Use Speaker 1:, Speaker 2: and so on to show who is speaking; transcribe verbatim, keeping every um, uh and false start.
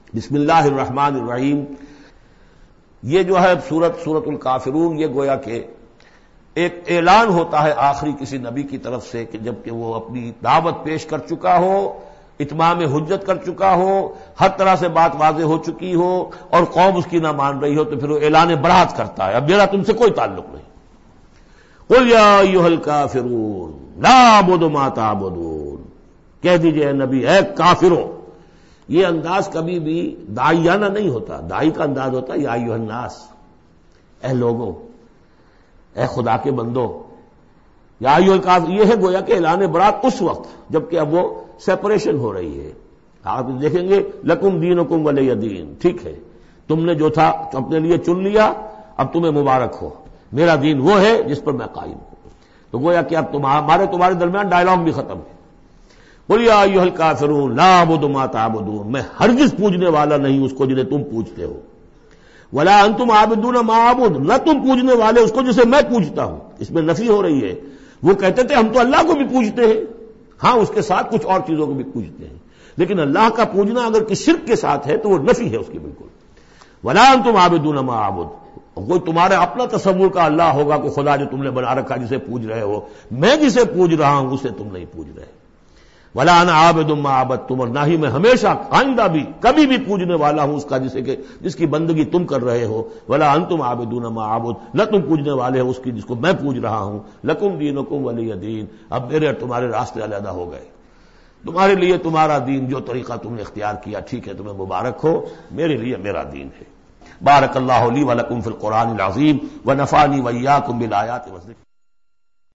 Speaker 1: بسم اللہ الرحمن الرحیم. یہ جو ہے سورت سورت الکافرون، یہ گویا کہ ایک اعلان ہوتا ہے آخری کسی نبی کی طرف سے کہ جب کہ وہ اپنی دعوت پیش کر چکا ہو، اتمام حجت کر چکا ہو، ہر طرح سے بات واضح ہو چکی ہو اور قوم اس کی نہ مان رہی ہو، تو پھر وہ اعلان برات کرتا ہے، اب میرا تم سے کوئی تعلق نہیں. قل یا ایھا الکافرون لا اعبد ما تعبدون، کہہ دیجئے اے نبی، اے کافروں. یہ انداز کبھی بھی داعیانہ نہیں ہوتا، داعی کا انداز ہوتا ہے یا ایھا الناس، اے لوگوں، اے خدا کے بندو. یا ایھا الکافرون یہ ہے گویا کہ اعلان برات اس وقت جبکہ اب وہ سیپریشن ہو رہی ہے. آپ دیکھیں گے لکم دینکم ولی دین، ٹھیک ہے، تم نے جو تھا اپنے لیے چن لیا، اب تمہیں مبارک ہو، میرا دین وہ ہے جس پر میں قائم ہوں. تو گویا کہ اب ہمارے تمہارے درمیان ڈائلاگ بھی ختم ہے. قل یا ایھا الکافرون لا اعبد ما تعبدون، میں ہرگز پوجنے والا نہیں اس کو جنہیں تم پوجتے ہو. ولا انتم عابدون ما اعبد، نہ تم پوجنے والے اس کو جسے میں پوجتا ہوں. اس میں نفی ہو رہی ہے. وہ کہتے تھے ہم تو اللہ کو بھی پوجتے ہیں، ہاں اس کے ساتھ کچھ اور چیزوں کو بھی پوجتے ہیں، لیکن اللہ کا پوجنا اگر کسی شرک کے ساتھ ہے تو وہ نفی ہے اس کی بالکل. ولا انتم عابدون ما اعبد، کوئی تمہارا اپنا تصور کا اللہ ہوگا کہ خدا جو تم نے بنا رکھا جسے پوج رہے ہو، میں جسے پوج رہا ہوں اسے تم نہیں پوج رہے. ولا انا عابد ما عبدتم، اور نہ ہی میں ہمیشہ آئندہ بھی کبھی بھی پوجنے والا ہوں اس کا جسے کہ جس کی بندگی تم کر رہے ہو. ولا انتم عابدون ما اعبد، نہ تم پوجنے والے ہو اس کی جس کو میں پوج رہا ہوں. لکم دینکم ولی دین، اب میرے اور تمہارے راستے علیحدہ ہو گئے. تمہارے لیے تمہارا دین، جو طریقہ تم نے اختیار کیا ٹھیک ہے، تمہیں مبارک ہو، میرے لیے میرا دین ہے. بارک اللہ لی و لکم فی القرآن العظیم ونفعنی وإیاکم بالآیات والذکر